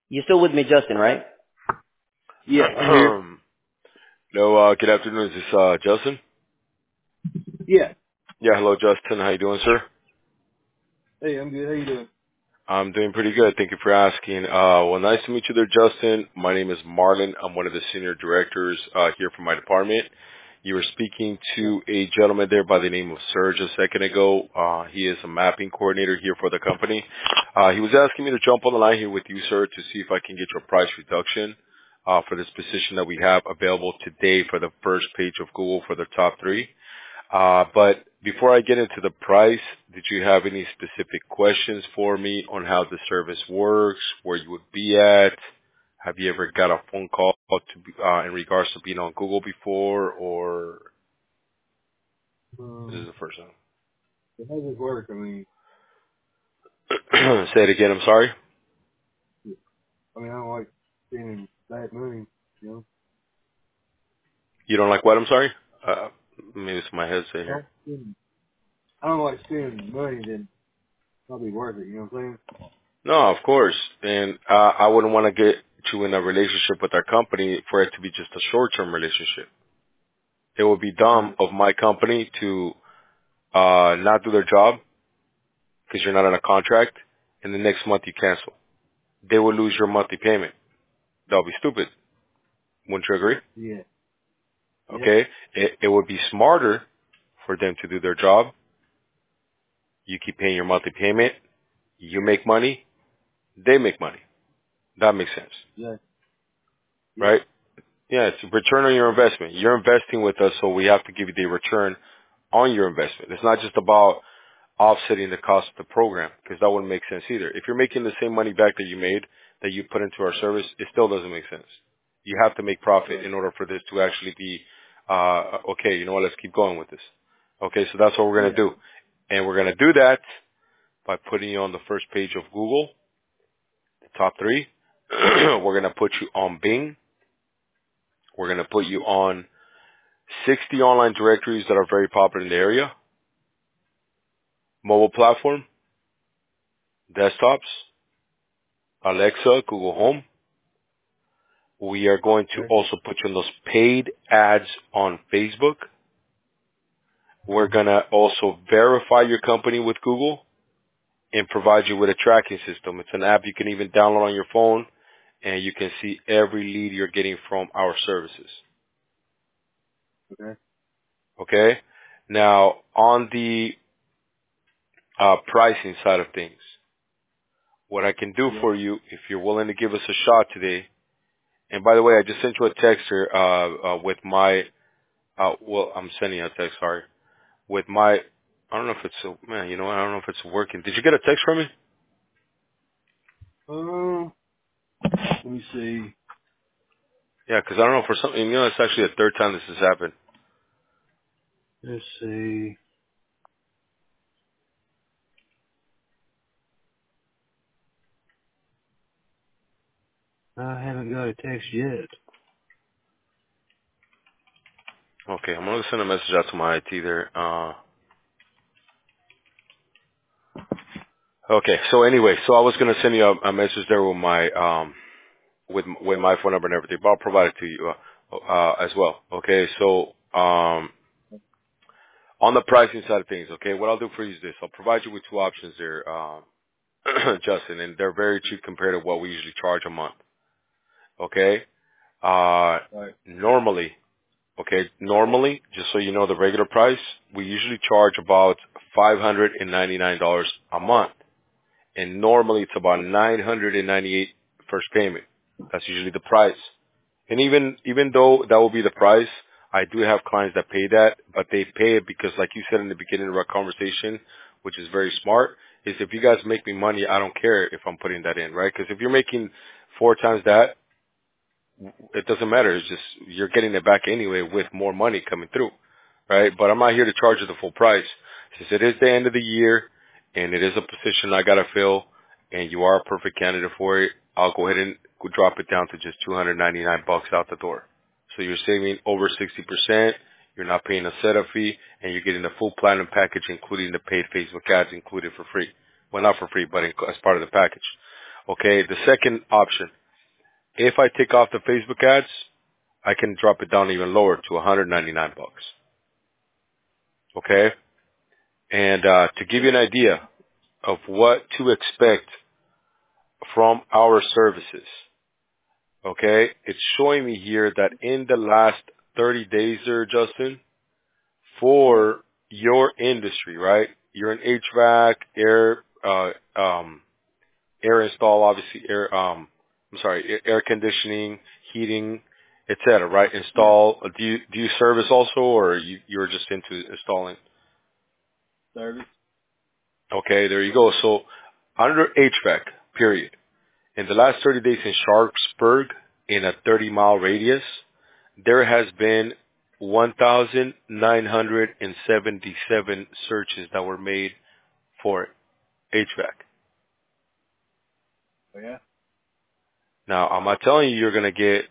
You still with me, Justin, right? Yeah, I'm here. Hello, good afternoon. Is this Justin? Yeah. Yeah, hello, Justin. How you doing, sir? Hey, I'm good. How you doing? I'm doing pretty good. Thank you for asking. Well, nice to meet you there, Justin. My name is Marlon. I'm one of the senior directors here for my department. You were speaking Yeah. to a gentleman there by the name of Serge a second ago. He is a mapping coordinator here for the company. He was asking me to jump on the line here with you, sir, to see if I can get your price reduction for this position that we have available today for the first page of Google for the top three. But before I get into the price, did you have any specific questions for me on how the service works, where you would be at? Have you ever got a phone call in regards to being on Google before, or this is the first How does this work? time? Say it again. I'm sorry. I don't like spending bad money, you know. You don't like what? I'm sorry. Maybe it's my headset I here. don't, spend, I don't like spending money that not be worth it, you know what I'm saying? No, of course. And I wouldn't want to get you in a relationship with our company for it to be just a short-term relationship. It would be dumb Right. of my company to not do their job because you're not on a contract, and the next month you cancel. They will lose your monthly payment. That'll be stupid. Wouldn't you agree? Yeah. Yep. Okay? It would be smarter for them to do their job. You keep paying your monthly payment. You make money. They make money. That makes sense. Yeah. Yep. Right? Yeah, it's a return on your investment. You're investing with us, so we have to give you the return on your investment. It's not just about offsetting the cost of the program, because that wouldn't make sense either. If you're making the same money back that you made, that you put into our service, it still doesn't make sense. You have to make profit Right. in order for this to actually be, okay, you know what, let's keep going with this. Okay, so that's what we're going Yeah. to do. And we're going to do that by putting you on the first page of Google, the top three. We're going to put you on Bing. We're going to put you on 60 online directories that are very popular in the area, mobile platform, desktops, Alexa, Google Home. We are going to Okay. also put you on those paid ads on Facebook. We're going to also verify your company with Google and provide you with a tracking system. It's an app you can even download on your phone, and you can see every lead you're getting from our services. Okay. Okay? Now, on the pricing side of things, what I can do Yeah. for you, if you're willing to give us a shot today, and by the way, I just sent you a text here with my, well, I'm sending you a text, sorry, with my, I don't know if it's, man, you know what, I don't know if it's working. Did you get a text from me? Let me see. Yeah, 'cause I don't know, for something, you know, it's actually the third time this has happened. Let's see. I haven't got a text yet. Okay, I'm going to send a message out to my IT there. Okay, so anyway, so I was going to send you a message there with my, with my phone number and everything, but I'll provide it to you, as well. Okay, so, on the pricing side of things, okay, what I'll do for you is this. I'll provide you with two options there, Justin, and they're very cheap compared to what we usually charge a month. Okay? Right. Normally, just so you know the regular price, we usually charge about $599 a month. And normally it's about Right. 998 first payment. That's usually the price. And even though that will be the price, I do have clients that pay that, but they pay it because, like you said in the beginning of our conversation, which is very smart, is if you guys make me money, I don't care if I'm putting that in, right? Because if you're making four times that, it doesn't matter. It's just you're getting it back anyway with more money coming through, right? But I'm not here to charge you the full price. Since it is the end of the year and it is a position I gotta fill, and you are a perfect candidate for it, I'll go ahead and drop it down to just $299 out the door. So you're saving over 60%. You're not paying a setup fee, and you're getting the full platinum package, including the paid Facebook ads included for free. Well, not for free, but as part of the package. Okay. The second option. If I take off the Facebook ads, I can drop it down even lower to $199. Okay? And to give you an idea of what to expect from our services, okay, it's showing me here that in the last 30 days there, Justin, for your industry, right? You're in HVAC, air install, obviously air conditioning, heating, etc., right? Yeah. Install. Do you service also, or you're just into installing? Service. Okay, there you go. So under HVAC, period. In the last 30 days in Sharpsburg, in a 30-mile radius, there has been 1,977 searches that were made for HVAC. Oh, yeah. Now, I'm not telling you you're going to get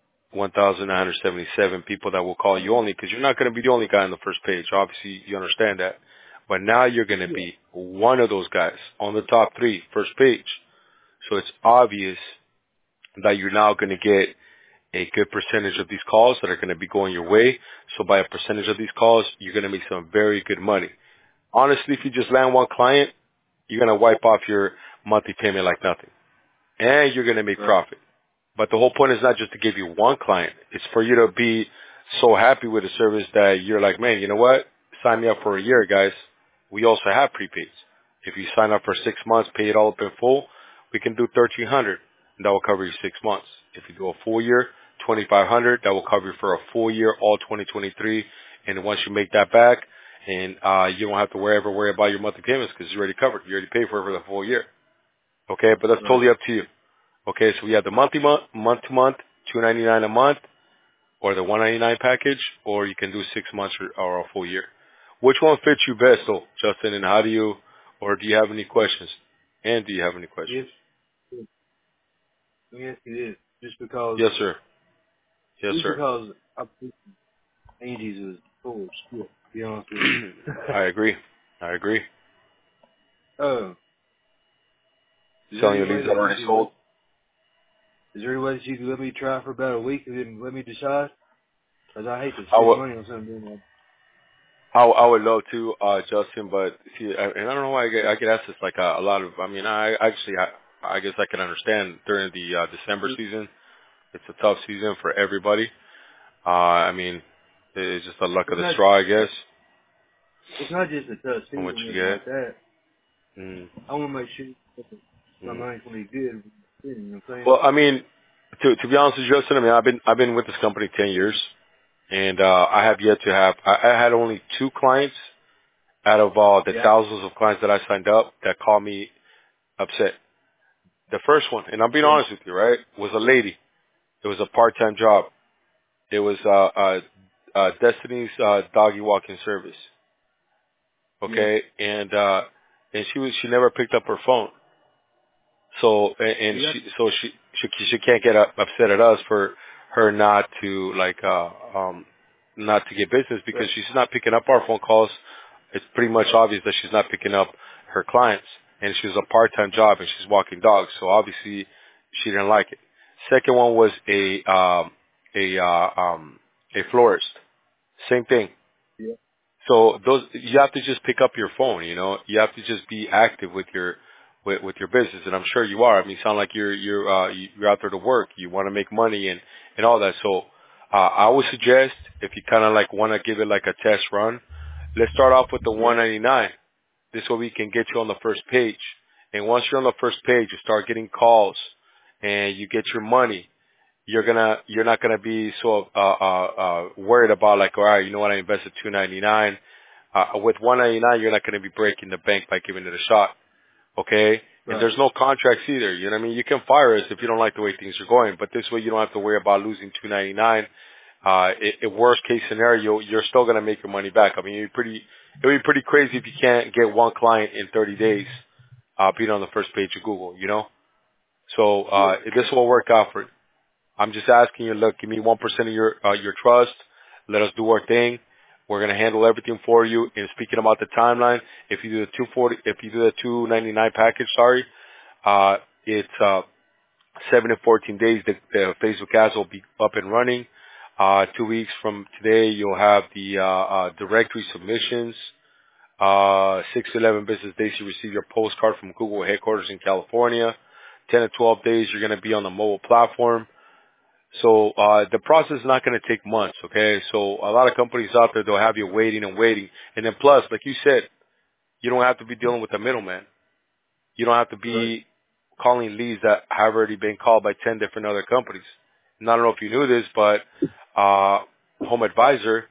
1,977 people that will call you only, because you're not going to be the only guy on the first page. Obviously, you understand that. But now you're going to Yeah. be one of those guys on the top three, first page. So it's obvious that you're now going to get a good percentage of these calls that are going to be going your way. So by a percentage of these calls, you're going to make some very good money. Honestly, if you just land one client, you're going to wipe off your monthly payment like nothing. And you're going to make Right. profit. But the whole point is not just to give you one client. It's for you to be so happy with the service that you're like, man, you know what? Sign me up for a year, guys. We also have prepaids. If you sign up for 6 months, pay it all up in full, we can do 1,300, and that will cover you 6 months. If you do a full year, 2,500, that will cover you for a full year, all 2023. And once you make that back, and you don't have to worry about your monthly payments because it's already covered. You already paid for it for the full year. Okay, but that's Right. totally up to you. Okay, so we have the month to month, $299 a month, or the $199 package, or you can do 6 months or a full year. Which one fits you best, though, Justin? And how do you, or do you have any questions? And do you have any questions? Yes. Let me ask you this. Yes, sir. Yes, Just sir. because I think Angie's is full of shit, to be honest with you. I agree. I agree. Is there Selling any your way leads that that you already could sold. let me try for about a week and then let me decide? Cause I hate to I spend would, money on something like I would love to, Justin, but see, and I don't know why I get asked this like a lot of. I mean, I guess I can understand during the December that. season. It's a tough season for everybody. I mean, it's just the luck of It's the not straw, I guess, it's not just a tough from what season you or anything get. like that. Mm, I wanna make sure that my mm. money's gonna be good, you know what I'm saying? Well, I mean, to be honest with you, Justin, I mean, I've been with this company 10 years, and I have yet to have. I had only 2 clients out of the Yeah. thousands of clients that I signed up that called me upset. The first one, and I'm being Yeah. honest with you, right, was a lady. It was a part-time job. It was Destiny's doggy walking service. Yeah. Okay, and she never picked up her phone. So and See that? she can't get upset at us for her not to not to get business because Right. she's not picking up our phone calls. It's pretty much obvious that she's not picking up her clients, and she's a part-time job and she's walking dogs. So obviously she didn't like it. Second one was a a florist. Same thing. Yeah. So those, you have to just pick up your phone, you know. You have to just be active with your with your business, and I'm sure you are. I mean, you sound like you're out there to work. You want to make money and all that. So I would suggest, if you kind of like want to give it like a test run, let's start off with the Yeah. 199. This way we can get you on the first page. And once you're on the first page, you start getting calls and you get your money. You're not gonna be so worried about like, all right, you know what, I invested $299. With $199, you're not gonna be breaking the bank by giving it a shot. Okay? And Right. there's no contracts either. You know what I mean? You can fire us if you don't like the way things are going, but this way you don't have to worry about losing $299. Worst case scenario, you're still gonna make your money back. I mean, it'd be pretty crazy if you can't get one client in 30 days, being on the first page of Google, you know? So, Yeah. this will work out for you. I'm just asking you, look, give me 1% of your trust. Let us do our thing. We're going to handle everything for you. And speaking about the timeline, if you do the 299 package, it's 7 to 14 days, the Facebook ads will be up and running. 2 weeks from today, you'll have the directory submissions. 6 to 11 business days, you receive your postcard from Google headquarters in California. 10 to 12 days, you're going to be on the mobile platform. So the process is not going to take months, okay? So a lot of companies out there, they'll have you waiting and waiting. And then plus, like you said, you don't have to be dealing with a middleman. You don't have to Right. be calling leads that have already been called by 10 different other companies. And I don't know if you knew this, but Home Advisor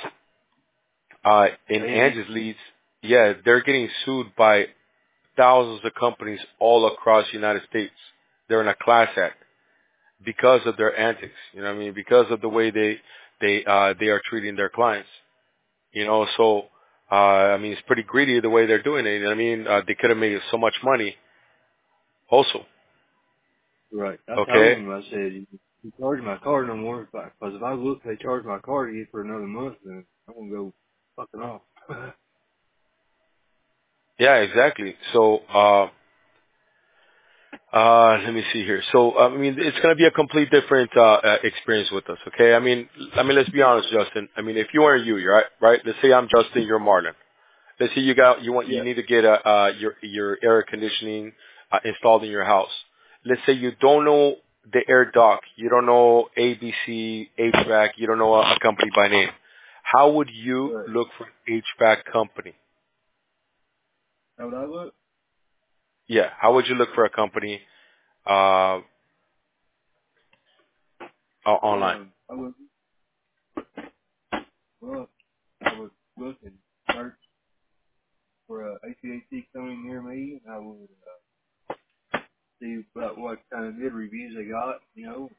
in Angie. Angie's leads, yeah, they're getting sued by thousands of companies all across the United States. They're in a class act because of their antics. You know what I mean? Because of the way they are treating their clients. You know, so I mean, it's pretty greedy the way they're doing it. You know what I mean? They could have made so much money also. Right. I told Okay? him, I said, you charge my card no more, because if I look, they charge my card again for another month, then I'm going to go fucking off. Yeah, exactly. So, let me see here. So, I mean, it's going to be a complete different, experience with us. Okay? Let's be honest, Justin. I mean, if you are you, right? Right? Let's say I'm Justin, you're Marlon. Let's say you Yeah. need to get your air conditioning, installed in your house. Let's say you don't know the air doc. You don't know ABC, HVAC. You don't know a company by name. How would you Right. look for an HVAC company? How would I look? Yeah. How would you look for a company, uh, online? I would, well, I would look and search for a HVAC company near me, and I would see about what kind of good reviews they got, you know,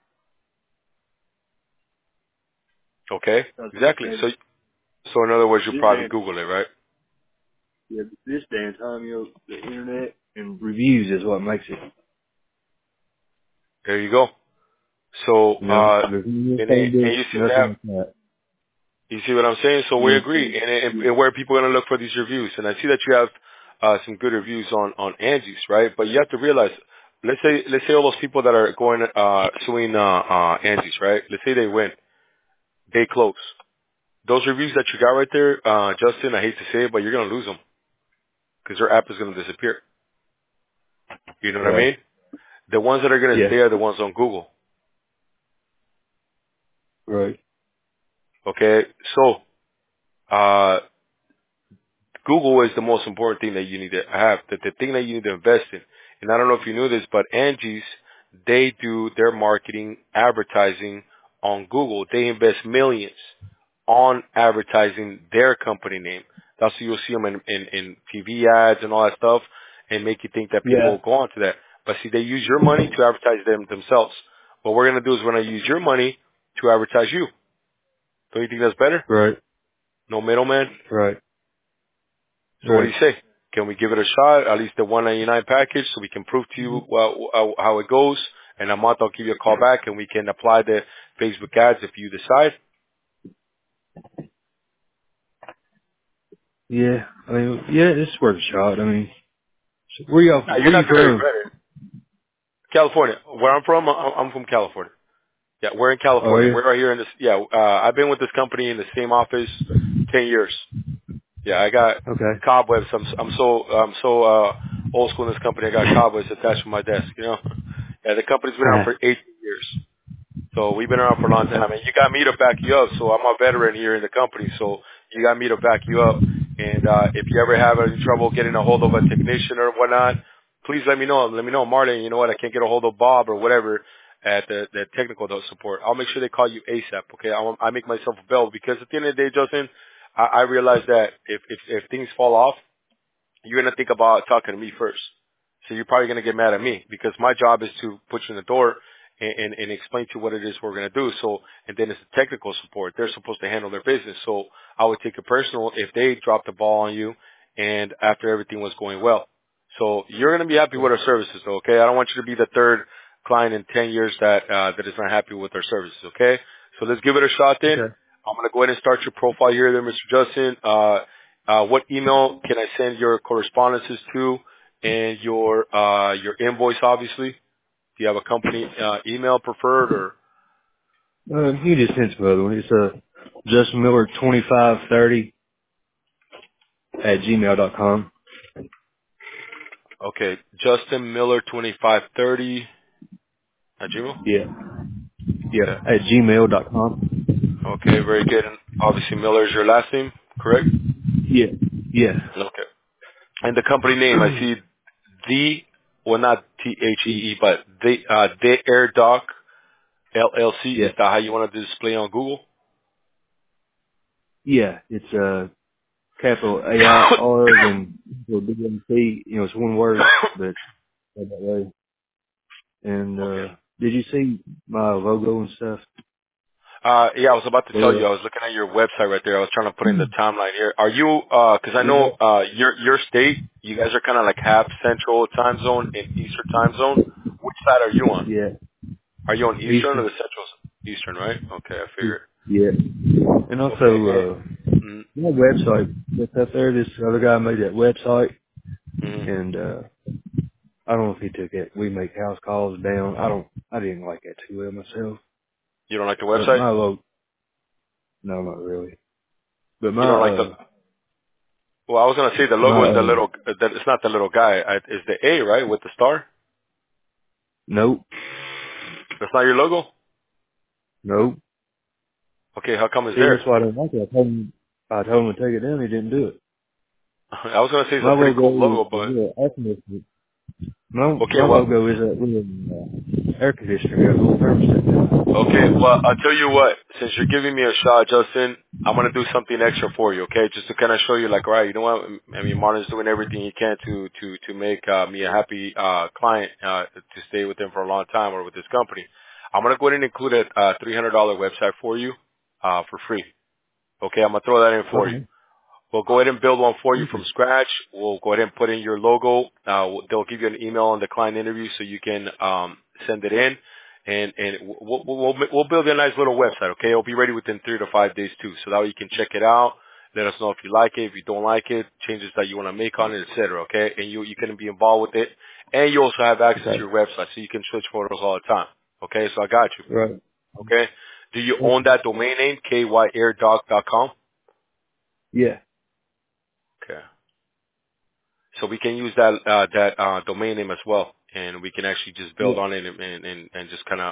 Okay. because Exactly. So in other words, you this probably day, Google it, right? yeah, this day and time, you know, the internet and reviews is what makes it. There you go. So, You know, there's no and you see what nothing happened. like that. You see what I'm saying? So we Yeah. agree. And where are people going to look for these reviews? And I see that you have some good reviews on Angie's, right? But you have to realize, let's say all those people that are going suing Angie's, right? Let's say they win, they close. Those reviews that you got right there, Justin, I hate to say it, but you're going to lose them because their app is going to disappear. You know what I Right. mean? The ones that are going to Yeah. stay are the ones on Google. Right. Okay, so uh, Google is the most important thing that you need to have, the thing that you need to invest in. And I don't know if you knew this, but Angie's, they do their marketing, advertising on Google. They invest millions on advertising their company name. That's why you'll see them in TV ads and all that stuff and make you think that people Yeah. will go on to that. But see, they use your money to advertise them themselves. What we're going to do is we're going to use your money to advertise you. Don't you think that's better? Right. No middleman. Right. So what do Right. you say? Can we give it a shot, at least the 199 package, so we can prove to you how it goes? In a month, I'll give you a call back, and we can apply the Facebook ads if you decide. Yeah. I mean, yeah, it's worth a shot. I mean, so where y'all? Nah, you're Where you not going to from? regret it. California. Where I'm from, I'm from California. Yeah, we're in Oh California. yeah. We're right here in this. Yeah, I've been with this company in the same office 10 years. Yeah, I got Okay. cobwebs. I'm so old school in this company. I got cobwebs attached to my desk. You know. Yeah, the company's been around for 18 years. So we've been around for a long time, and you got me to back you up. So I'm a veteran here in the company, so you got me to back you up. And if you ever have any trouble getting a hold of a technician or whatnot, please let me know. Let me know, Marlon. You know what? I can't get a hold of Bob or whatever at the technical support. I'll make sure they call you ASAP. Okay? I make myself available because at the end of the day, Justin, I realize that if things fall off, you're gonna think about talking to me first. So you're probably gonna get mad at me because my job is to put you in the door and explain to you what it is we're gonna do. So and then it's the technical support. They're supposed to handle their business. So I would take it personal if they dropped the ball on you and after everything was going well. So you're gonna be happy with our services, though, okay? I don't want you to be the third client in 10 years that is not happy with our services, okay? So let's give it a shot then. Okay. I'm gonna go ahead and start your profile here then, Mr. Justin. What email can I send your correspondences to and your invoice, obviously? Do you have a company email preferred or? You just sent some other one. It's Justin Miller 2530 at gmail.com. Okay, Justin Miller 2530 at Gmail. Yeah. Yeah. Okay. At gmail.com. Okay, very good. And obviously Miller is your last name, correct? Yeah. Yeah. Okay. And the company name, I see well not THEE, but the Air Doc LLC. Yeah. Is that how you want to display on Google? Yeah. It's capital AIR then BMT. You know, it's one word, but that way. And Okay. did you see my logo and stuff? Yeah, I was about to tell you, Below? I was looking at your website right there. I was trying to put in the timeline here. Are you, cause I know, Yeah. your state, you guys are kind of like half central time zone and eastern time zone. Which side are you on? Yeah. Are you on eastern or Eastern. the central? Eastern, right? Okay, I figured. Yeah. And Okay. also, Mm, my website that's up there, this other guy made that website, mm, and I don't know if he took it. We make house calls down. I didn't like that too well myself. you don't like the But website? my logo, no, not really. But You don't like the, well, I was going to say the logo is the little, that it's not the little guy. It's the A, right? With the star? nope, That's not your logo? nope. Okay, how come it's See, there? that's why I didn't like it. I told him to take it down. He didn't do it. I was going to say it's My a pretty logo cool is logo, a but, little air conditioner. My okay, well, logo is a little air conditioner. Got a little thermostat. okay, well, I'll tell you what. Since you're giving me a shot, Justin, I'm gonna do something extra for you, okay? Just to kind of show you, like, all right, you know what? I mean, Martin's doing everything he can to make me a happy client to stay with him for a long time or with this company. I'm gonna go ahead and include a $300 website for you for free. Okay, I'm gonna throw that in for you. Okay. We'll go ahead and build one for you Thank from you. scratch. We'll go ahead and put in your logo. They'll give you an email on the client interview so you can send it in, and we'll build a nice little website. Okay, it'll be ready within 3 to 5 days too, so that way you can check it out. Let us know if you like it, if you don't like it, changes that you want to make on it, etc. Okay, and you can be involved with it, and you also have access to Okay. your website, so you can switch photos all the time. Okay, so I got you. Right. Okay, do you Thank own you. that domain name kyairdoc.com? Yeah. Okay. So we can use that domain name as well, and we can actually just build Yeah. on it and just kind of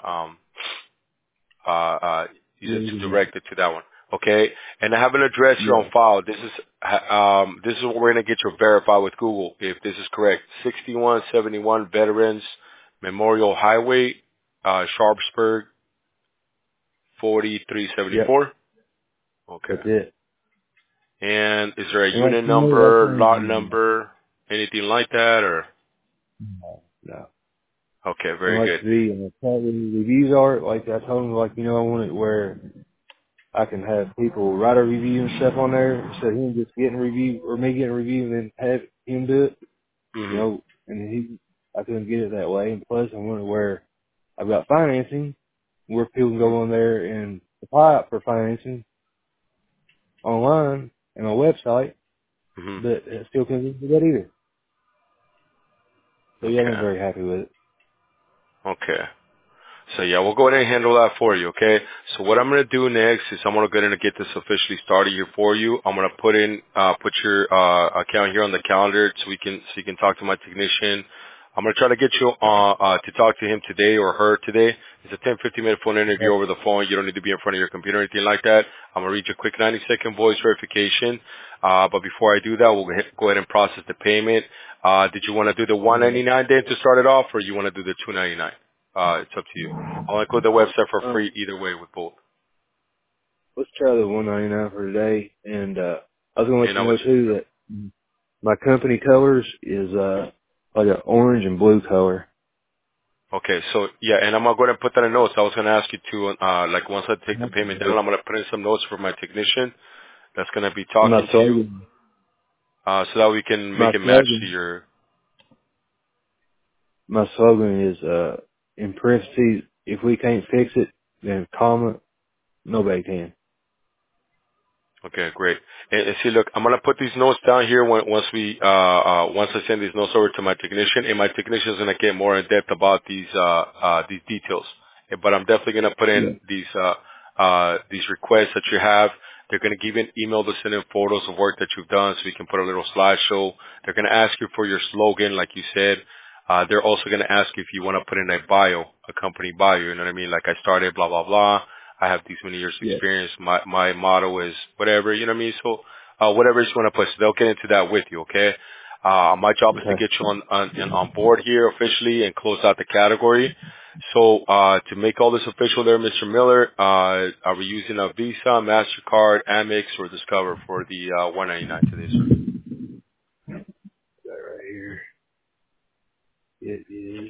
use Yeah. it You to can do direct it to that one. Okay, and I have an address here that. on file. This is what we're gonna get you verified with Google if this is correct. 6171 Veterans Memorial Highway, Sharpsburg, Yeah. Yep. 4374. Okay. That's it. And is there a And like unit you know, that's number, lot only number, anything like that, or? no. Okay, And very like good. the reviews are, like I told him, like, you know, I want it where I can have people write a review and stuff on there instead of him just getting a review or me getting a review and then have him do it, you Mhm. know, and I couldn't get it that way. And plus I want it where I've got financing where people can go on there and apply for financing online and on a website, Mhm. but it still couldn't do that either. So yeah, I've been Okay. very happy with it. Okay. So yeah, we'll go ahead and handle that for you, okay? So what I'm gonna do next is I'm gonna go ahead and get this officially started here for you. I'm gonna put your account here on the calendar so you can talk to my technician. I'm gonna try to get you to talk to him today or her today. It's a 10-15 minute phone interview Okay. over the phone. You don't need to be in front of your computer or anything like that. I'm gonna read you a quick 90-second voice verification. But before I do that, we'll go ahead and process the payment. Did you want to do the Yeah. 199 then to start it off, or you want to do the 299? It's up to you. I'll include the website for free either way with both. Let's try the 199 for today. And I was gonna let And you I was know too that my company colors is like an orange and blue color. okay. So yeah, and I'm gonna go ahead and put that in notes. I was gonna ask you to like once I take the payment down, I'm gonna put in some notes for my technician that's gonna be And talking to you, so that we can my make it match to slogan, your. my slogan is in parentheses, if we can't fix it, then comment. Nobody can. Okay, great. And see, look, I'm gonna put these notes down here once I send these notes over to my technician, and my technician is gonna get more in depth about these details. But I'm definitely gonna put Yeah. in these requests that you have. They're gonna give you an email to send in photos of work that you've done, so we can put a little slideshow. They're gonna ask you for your slogan, like you said. They're also gonna ask you if you want to put in a bio, a company bio. You know what I mean? Like I started, blah blah blah. I have these many years of Yeah. experience. My motto is whatever, you know what I mean? So, whatever you want to put, so they'll get into that with you, okay? My job is to Okay. get you on board here officially and close out the category. So, to make all this official there, Mr. Miller, are we using a Visa, MasterCard, Amex, or Discover for the, 199 today, sir? That right here. It is.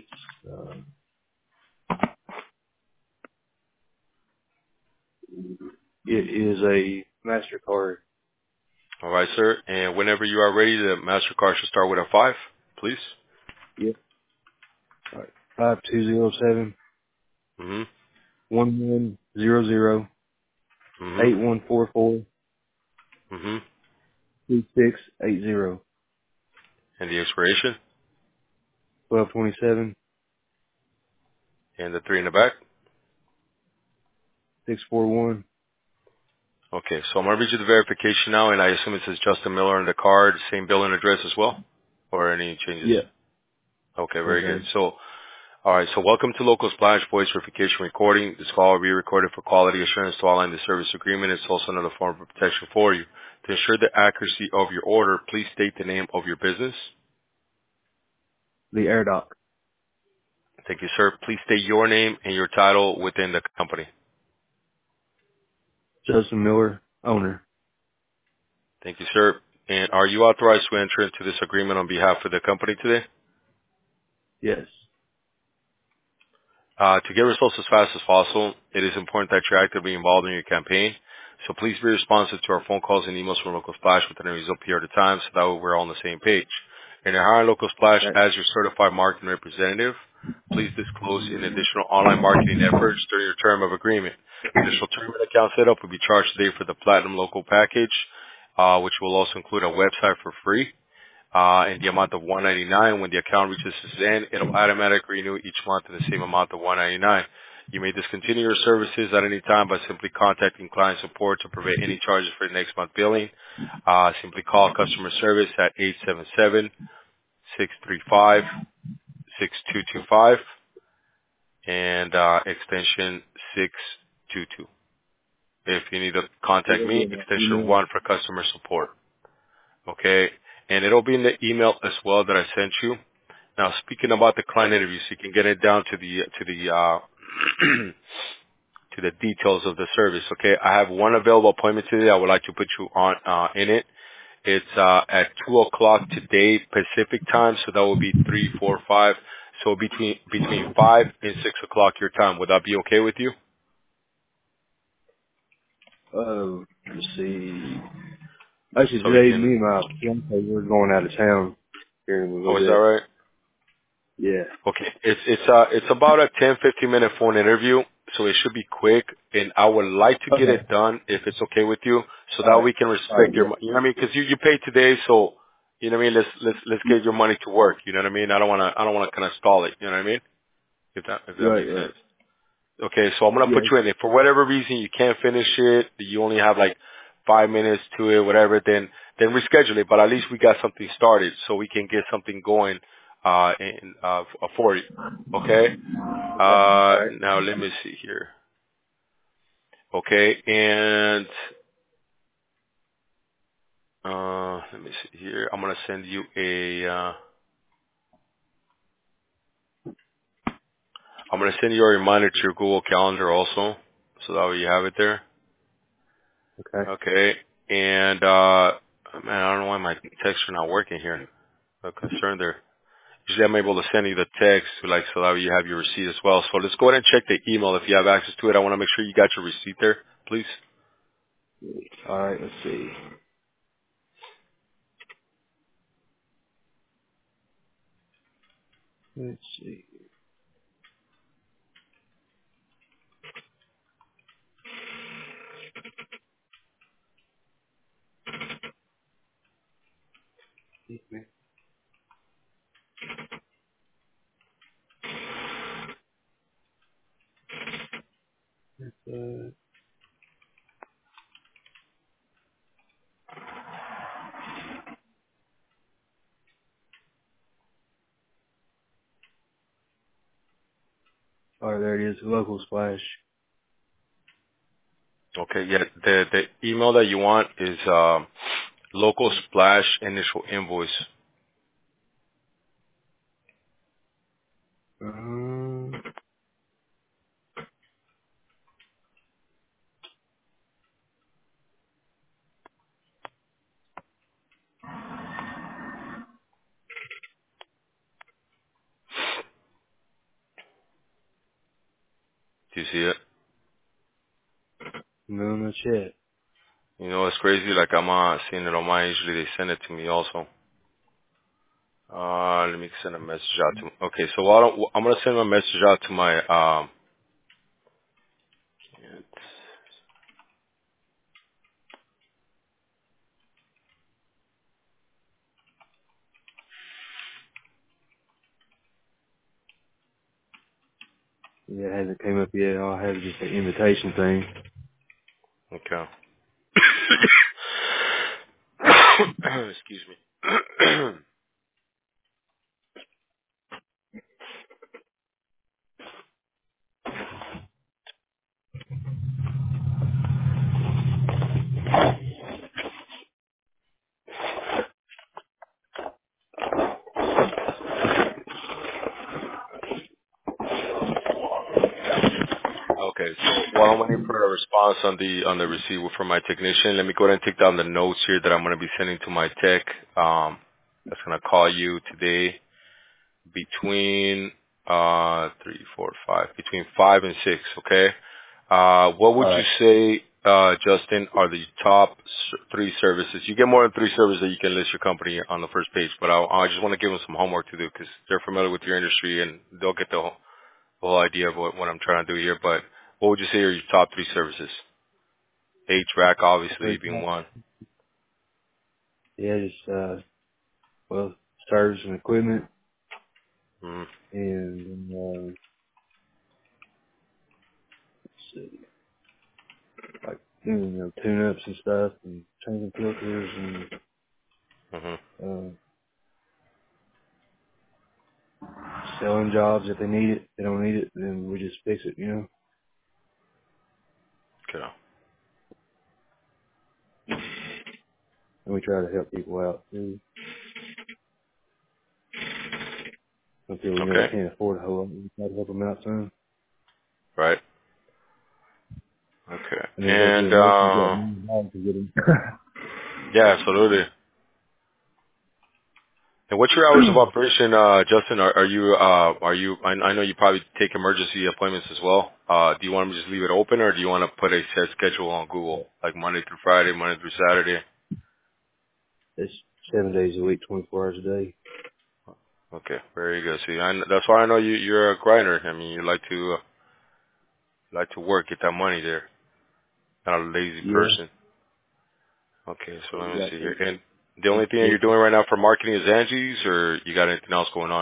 It is a Mastercard. All right, sir. And whenever you are ready, the MasterCard should start with a 5, please. Yep. All right. 5207 Mm-hmm. 1100 Mm-hmm. 8144 Mm-hmm. 2680 And the expiration 1227 and the 3 in the back. 641. Okay, so I'm gonna read you the verification now, and I assume it says Justin Miller on the card, same billing address as well, or any changes? Yeah. Okay, Yes, very good. sir. So, all right, so welcome to Local Splash Voice Verification Recording. This call will be recorded for quality assurance to outline the service agreement. It's also another form of protection for you. To ensure the accuracy of your order, please state the name of your business. The Air Doc. Thank you, sir. Please state your name and your title within the company. Justin Miller, owner. Thank you, sir. And are you authorized to enter into this agreement on behalf of the company today? Yes. To get results as fast as possible, it is important that you're actively involved in your campaign. So please be responsive to our phone calls and emails from Local Splash within a reasonable period of time so that way we're all on the same page. And you're hiring Local Splash Okay. as your certified marketing representative, please disclose in additional online marketing efforts during your term of agreement. Initial term and account setup will be charged today for the Platinum Local package, which will also include a website for free in the amount of 199. When the account reaches its end, it'll automatically renew each month in the same amount of 199. You may discontinue your services at any time by simply contacting client support to prevent any charges for the next month billing. Simply call customer service at 877-635-6225 and extension 622. If you need to contact me, extension Email. 1 for customer support. Okay? And it'll be in the email as well that I sent you. Now, speaking about the client interviews, you can get it down to the to the details of the service. Okay, I have one available appointment today. I would like to put you on in it. It's at 2 o'clock today Pacific time, so that will be 3, 4, 5. So between 5 and 6 o'clock your time. Would that be okay with you? Let's see. Actually, So we today, can. me and my fiance, we're going out of town here in a little Oh, is that bit. right? Yeah. Okay. It's about a 10-15 minute phone interview, so it should be quick. And I would like to get Okay. it done if it's okay with you, so All that right. we can All right. respect your, Yeah. you know what I mean? Because you pay today, so you know what I mean. Let's get your money to work. You know what I mean? I don't wanna kind of stall it. You know what I mean? If that Right. makes Right. sense. Okay, so I'm gonna put Yes. you in. If for whatever reason you can't finish it, you only have like 5 minutes to it, whatever, then reschedule it. But at least we got something started, so we can get something going for you. Okay. Okay. All right. Now let me see here. Okay, and let me see here. I'm gonna send you I'm gonna send you a reminder to your Google Calendar also, so that way you have it there. Okay. Okay, and man, I don't know why my texts are not working here. I'm concerned there. Usually I'm able to send you the text like so that way you have your receipt as well. So let's go ahead and check the email if you have access to it. I want to make sure you got your receipt there, please. All right. Let's see. Let's see. Excuse me. All right, there it is. Local splash. Okay, yeah. The email that you want is local splash initial invoice. Um, Do you see it? no, no shit. You know, it's crazy. Like I'm seeing it on mine. Usually they send it to me also. Let me send a message out to. Okay, so I'm gonna send a message out to my Yeah, it hasn't came up yet. All I have is just an invitation thing. Okay. Excuse me. Okay, so while I'm waiting for a response on the receipt from my technician, let me go ahead and take down the notes here that I'm gonna be sending to my tech. That's gonna call you today between 5 and 6. Okay. What would All you right. say, Justin, are the top 3 services? You get more than 3 services that you can list your company on the first page, but I just want to give them some homework to do because they're familiar with your industry and they'll get the whole idea of what I'm trying to do here. But what would you say are your top 3 services? HVAC, obviously, Three being times. one. Yeah, just well, service and equipment, Mm-hmm. and let's see, like tune-ups and stuff, and changing filters, and Mm-hmm. uh, selling jobs if they need it. If they don't need it, then we just fix it. Okay. And we try to help people out too. Until we know they Okay. can't afford a whole lot, we try to help them out some. Right. Okay. And then go through And a nursing job to get them. yeah, absolutely. And what's your hours of operation, Justin? I know you probably take emergency appointments as well. Do you want me to just leave it open or do you want to put a set schedule on Google? Like Monday through Friday, Monday through Saturday? It's 7 days a week, 24 hours a day. Okay, very good. See, that's why I know you're a grinder. I mean, you like to work, get that money there. Not a lazy Yeah. person. Okay, so let me see here. Exactly. And the only thing that you're doing right now for marketing is Angie's or you got anything else going on?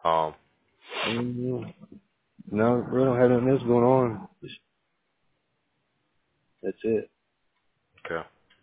Um, no, we don't have nothing else going on. That's it. Okay.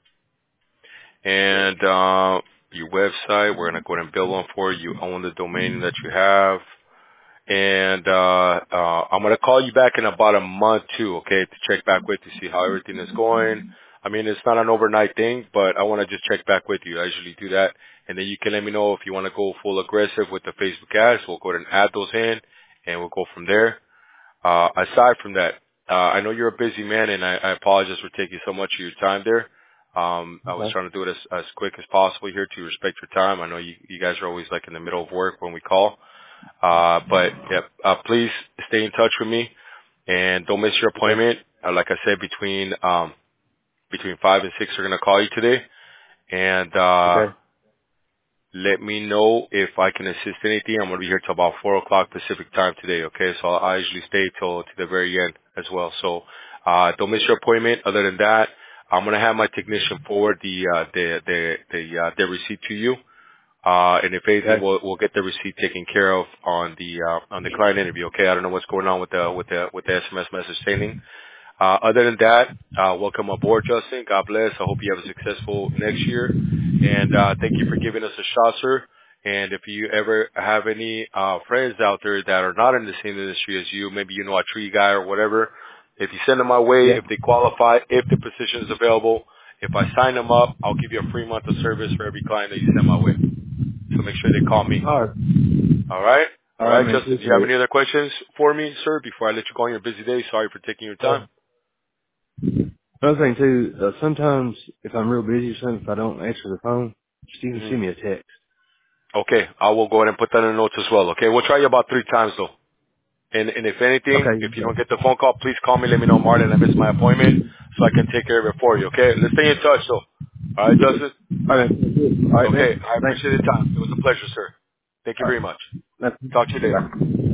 And your website, we're gonna go ahead and build one for you. You own the domain that you have. And I'm gonna call you back in about a month too, okay, to check back with you, see how everything is going. I mean, it's not an overnight thing, but I want to just check back with you. I usually do that, and then you can let me know if you want to go full aggressive with the Facebook ads. We'll go ahead and add those in, and we'll go from there. Aside from that, I know you're a busy man, and I apologize for taking so much of your time there. I was Okay. trying to do it as quick as possible here to respect your time. I know you guys are always like in the middle of work when we call. But yeah, please stay in touch with me and don't miss your Okay. appointment. Like I said, between 5 and 6, we're going to call you today and, Okay. let me know if I can assist anything. I'm going to be here till about 4 o'clock Pacific time today. Okay. So I usually stay till to the very end as well. So, don't miss your appointment. Other than that, I'm going to have my technician forward the receipt to you. And if anything, Okay. we'll get the receipt taken care of on the client interview. Okay. I don't know what's going on with the SMS message sending. Other than that, welcome aboard, Justin. God bless. I hope you have a successful next year. And thank you for giving us a shot, sir. And if you ever have any friends out there that are not in the same industry as you, maybe you know a tree guy or whatever, if you send them my way, Yeah. if they qualify, if the position is available, if I sign them up, I'll give you a free month of service for every client that you send my way. So make sure they call me. All right. All right? All All right, right, man. Justin. Do you Appreciate have it. any other questions for me, sir, before I let you go on your busy day? Sorry for taking your time. Another thing too, sometimes if I'm real busy or something, if I don't answer the phone, just even Hmm. send me a text. Okay, I will go ahead and put that in the notes as well. Okay, we'll try you about 3 times though. And if anything, Okay. if you Yeah. don't get the phone call, please call me. Let me know, Martin, I missed my appointment, so I can take care of it for you. Okay, let's stay in touch though. All right, Justin. All right. All right, Okay, man. I Thanks. appreciate the time. It was a pleasure, sir. Thank you All very right. much. That's, Talk to you later. bye.